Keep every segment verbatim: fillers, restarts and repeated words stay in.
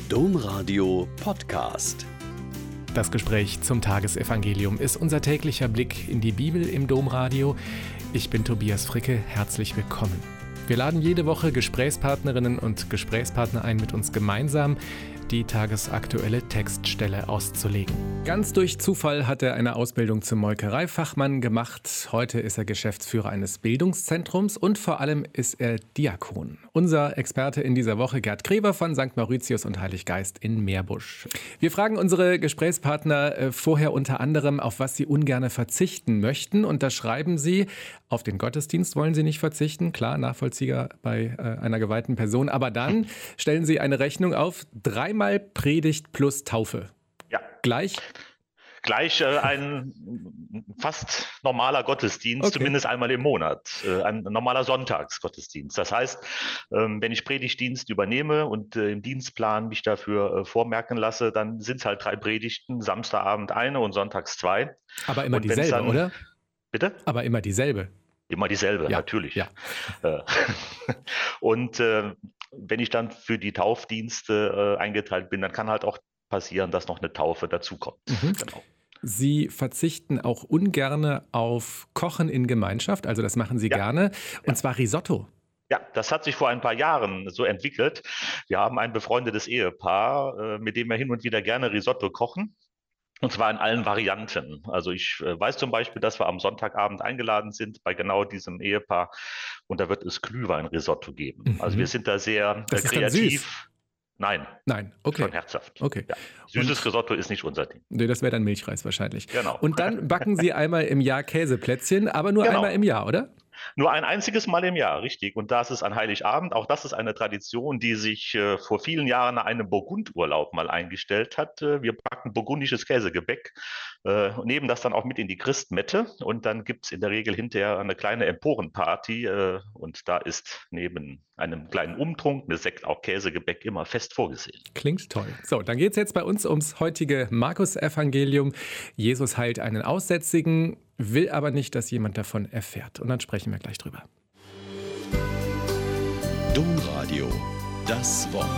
Domradio Podcast. Das Gespräch zum Tagesevangelium ist unser täglicher Blick in die Bibel im Domradio. Ich bin Tobias Fricke, herzlich willkommen. Wir laden jede Woche Gesprächspartnerinnen und Gesprächspartner ein, mit uns gemeinsam die tagesaktuelle Textstelle auszulegen. Ganz durch Zufall hat er eine Ausbildung zum Molkereifachmann gemacht. Heute ist er Geschäftsführer eines Bildungszentrums und vor allem ist er Diakon. Unser Experte in dieser Woche, Gerd Krever von Sankt Mauritius und Heiliggeist in Meerbusch. Wir fragen unsere Gesprächspartner vorher unter anderem, auf was sie ungerne verzichten möchten. Und da schreiben sie, auf den Gottesdienst wollen sie nicht verzichten. Klar, nachvollziehbar bei äh, einer geweihten Person. Aber dann stellen sie eine Rechnung auf, dreimal Predigt plus Taufe. Ja. Gleich? Gleich äh, ein fast normaler Gottesdienst, Okay. Zumindest einmal im Monat. Äh, ein normaler Sonntagsgottesdienst. Das heißt, ähm, wenn ich Predigtdienst übernehme und äh, im Dienstplan mich dafür äh, vormerken lasse, dann sind es halt drei Predigten, Samstagabend eine und sonntags zwei. Aber immer Und wenn's dieselbe, dann, oder? Bitte? Aber immer dieselbe. Immer dieselbe, Ja, natürlich. ja. Äh, Und äh, wenn ich dann für die Taufdienste äh, eingeteilt bin, dann kann halt auch passieren, dass noch eine Taufe dazukommt. Mhm. Genau. Sie verzichten auch ungerne auf Kochen in Gemeinschaft, also das machen Sie Ja. gerne, und Ja. zwar Risotto. Ja, das hat sich vor ein paar Jahren so entwickelt. Wir haben ein befreundetes Ehepaar, äh, mit dem wir hin und wieder gerne Risotto kochen. Und zwar in allen Varianten. Also ich äh, weiß zum Beispiel, dass wir am Sonntagabend eingeladen sind bei genau diesem Ehepaar und da wird es Glühwein-Risotto geben. Mhm. Also wir sind da sehr Das äh, ist dann süß? kreativ. Nein, Nein, okay. schon herzhaft. Okay. Ja. Süßes Und- Risotto ist nicht unser Ding. Nee, das wäre dann Milchreis wahrscheinlich. Genau. Und dann backen Sie einmal im Jahr Käseplätzchen, aber nur Genau. einmal im Jahr, oder? Nur ein einziges Mal im Jahr, richtig. Und das ist an Heiligabend. Auch das ist eine Tradition, die sich äh, vor vielen Jahren nach einem Burgundurlaub mal eingestellt hat. Äh, wir backen burgundisches Käsegebäck äh, und nehmen das dann auch mit in die Christmette. Und dann gibt es in der Regel hinterher eine kleine Emporenparty. Äh, und da ist neben einem kleinen Umtrunk mit Sekt auch Käsegebäck immer fest vorgesehen. Klingt toll. So, dann geht es jetzt bei uns ums heutige Markus-Evangelium. Jesus heilt einen Aussätzigen, will aber nicht, dass jemand davon erfährt. Und dann sprechen wir gleich drüber. Domradio, das Wort.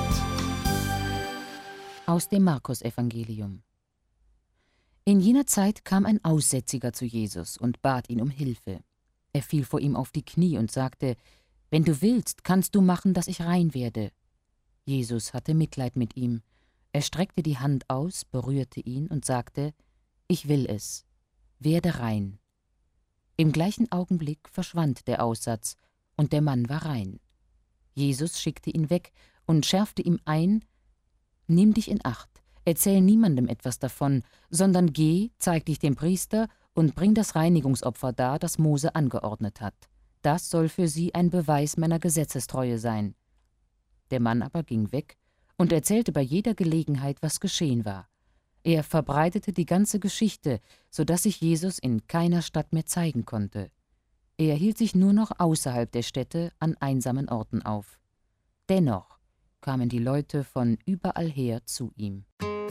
Aus dem Markus-Evangelium. In jener Zeit kam ein Aussätziger zu Jesus und bat ihn um Hilfe. Er fiel vor ihm auf die Knie und sagte: »Wenn du willst, kannst du machen, dass ich rein werde.« Jesus hatte Mitleid mit ihm. Er streckte die Hand aus, berührte ihn und sagte: »Ich will es. Werde rein.« Im gleichen Augenblick verschwand der Aussatz, und der Mann war rein. Jesus schickte ihn weg und schärfte ihm ein: »Nimm dich in Acht, erzähl niemandem etwas davon, sondern geh, zeig dich dem Priester und bring das Reinigungsopfer dar, das Mose angeordnet hat. Das soll für sie ein Beweis meiner Gesetzestreue sein.« Der Mann aber ging weg und erzählte bei jeder Gelegenheit, was geschehen war. Er verbreitete die ganze Geschichte, so dass sich Jesus in keiner Stadt mehr zeigen konnte. Er hielt sich nur noch außerhalb der Städte an einsamen Orten auf. Dennoch kamen die Leute von überall her zu ihm.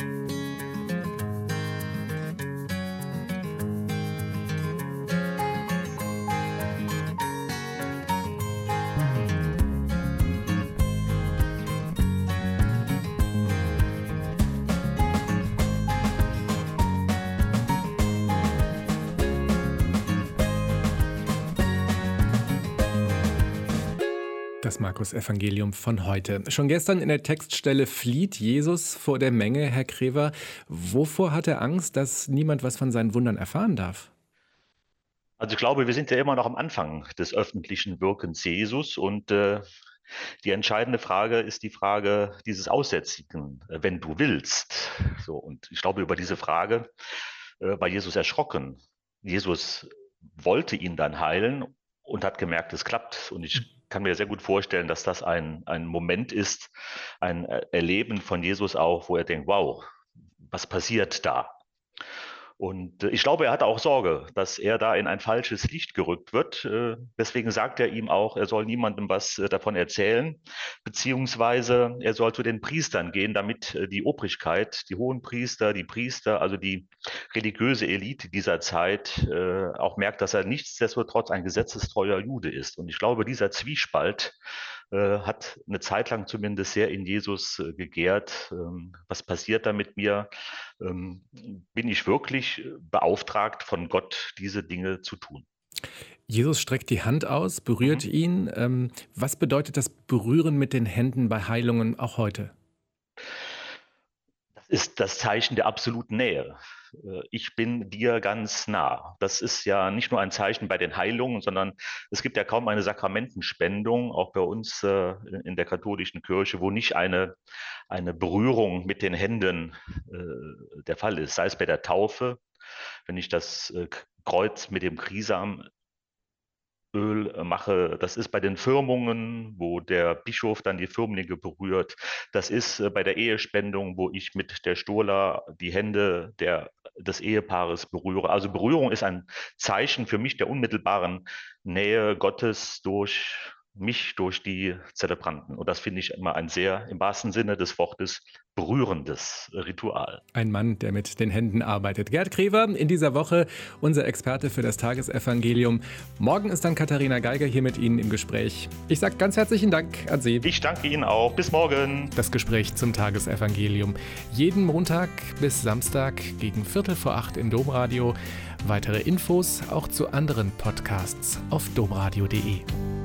Das Markus-Evangelium von heute. Schon gestern in der Textstelle flieht Jesus vor der Menge, Herr Krever. Wovor hat er Angst, dass niemand was von seinen Wundern erfahren darf? Also ich glaube, wir sind ja immer noch am Anfang des öffentlichen Wirkens Jesus und äh, die entscheidende Frage ist die Frage dieses Aussätzigen, äh, wenn du willst. So, und ich glaube, über diese Frage äh, war Jesus erschrocken. Jesus wollte ihn dann heilen und hat gemerkt, es klappt. Und ich kann mir sehr gut vorstellen, dass das ein, ein Moment ist, ein Erleben von Jesus auch, wo er denkt, wow, was passiert da? Und ich glaube, er hatte auch Sorge, dass er da in ein falsches Licht gerückt wird. Deswegen sagt er ihm auch, er soll niemandem was davon erzählen, beziehungsweise er soll zu den Priestern gehen, damit die Obrigkeit, die Hohenpriester, die Priester, also die religiöse Elite dieser Zeit auch merkt, dass er nichtsdestotrotz ein gesetzestreuer Jude ist. Und ich glaube, dieser Zwiespalt äh, hat eine Zeit lang zumindest sehr in Jesus äh, gegärt. Ähm, was passiert da mit mir? Ähm, bin ich wirklich beauftragt von Gott, diese Dinge zu tun? Jesus streckt die Hand aus, berührt Mhm. ihn. Ähm, was bedeutet das Berühren mit den Händen bei Heilungen auch heute? Das ist das Zeichen der absoluten Nähe. Äh, Ich bin dir ganz nah. Das ist ja nicht nur ein Zeichen bei den Heilungen, sondern es gibt ja kaum eine Sakramentenspendung, auch bei uns äh, in der katholischen Kirche, wo nicht eine, eine Berührung mit den Händen äh, der Fall ist. Sei es bei der Taufe, wenn ich das äh, Kreuz mit dem Krisam Öl äh, mache. Das ist bei den Firmungen, wo der Bischof dann die Firmlinge berührt. Das ist äh, bei der Ehespendung, wo ich mit der Stola die Hände der, des Ehepaares berühre. Also Berührung ist ein Zeichen für mich der unmittelbaren Nähe Gottes durch mich, durch die Zelebranten. Und das finde ich immer ein sehr, im wahrsten Sinne des Wortes, berührendes Ritual. Ein Mann, der mit den Händen arbeitet. Gerd Krewer, in dieser Woche unser Experte für das Tagesevangelium. Morgen ist dann Katharina Geiger hier mit Ihnen im Gespräch. Ich sage ganz herzlichen Dank an Sie. Ich danke Ihnen auch. Bis morgen. Das Gespräch zum Tagesevangelium. Jeden Montag bis Samstag gegen Viertel vor acht im Domradio. Weitere Infos auch zu anderen Podcasts auf domradio punkt de.